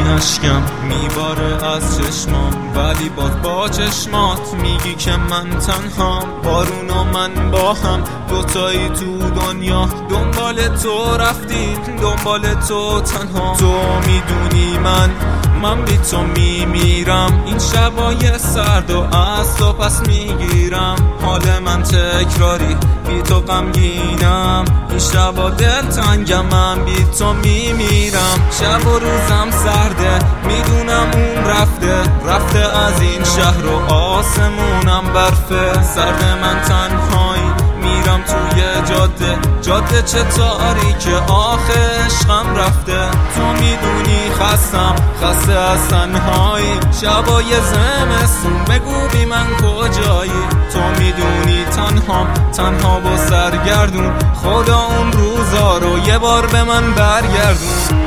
اشکم میباره از چشمام، ولی باز با چشمات میگی که من تنهام. بارون و من با هم دوتایی تو دنیا، دنبال تو رفتیم دنبال تو تنها. تو میدونی من بی تو میمیرم، این شبای سرد و از تو پس میگیرم. حال من تکراری بی تو غمگینم، این شبا دلتنگم من بی تو میمیرم. شب و روزم سرده میدونم اون رفته از این شهر و آسمونم برفه. سرد من تنهایی میرم توی جاده چه تاریکه آخه عشقم رفته. تو میدونی خسته از تنهایی، شبای زمستون بگو بی من کجایی. تو میدونی تنها و سرگردون، خدا اون روزا رو یه بار به من برگردون.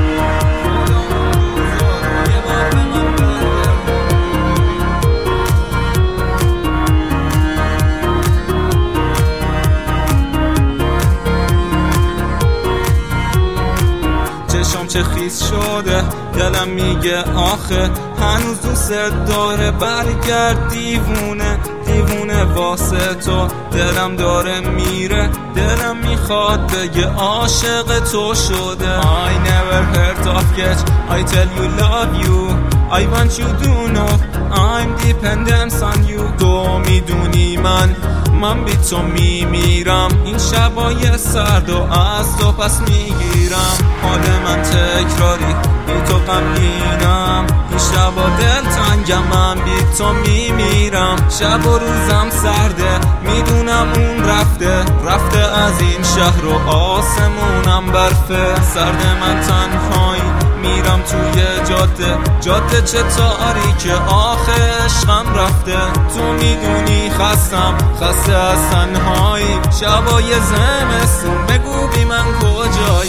چشم چه خیس شده، دلم میگه آخه هنوز دوست داره. برگرد دیوونه واسه تو، دلم داره میره، دلم میخواد بگه عاشق تو شده. I never heard of it, I tell you love you, I want you to know I'm dependent on you. تو میدونی من بی تو میمیرم، این شبای سرد و از تو پس میگیرم. حال من تکراری بی تو غمگینم، این شبا دلتنگم من بی تو میمیرم. شب و روزم سرده میدونم اون رفته از این شهر و آسمونم برفه. سرد من تنهایی میرم توی جاده چه تاریکه آخه عشقم رفته. تو میدونی خسته از تنهایی، شبای زمستون بگو بی من کجایی.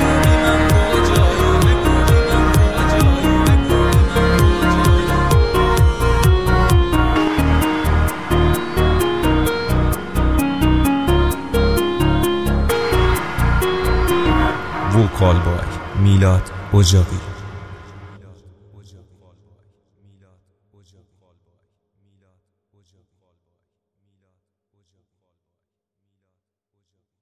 وکال بای میلاد اجاقی.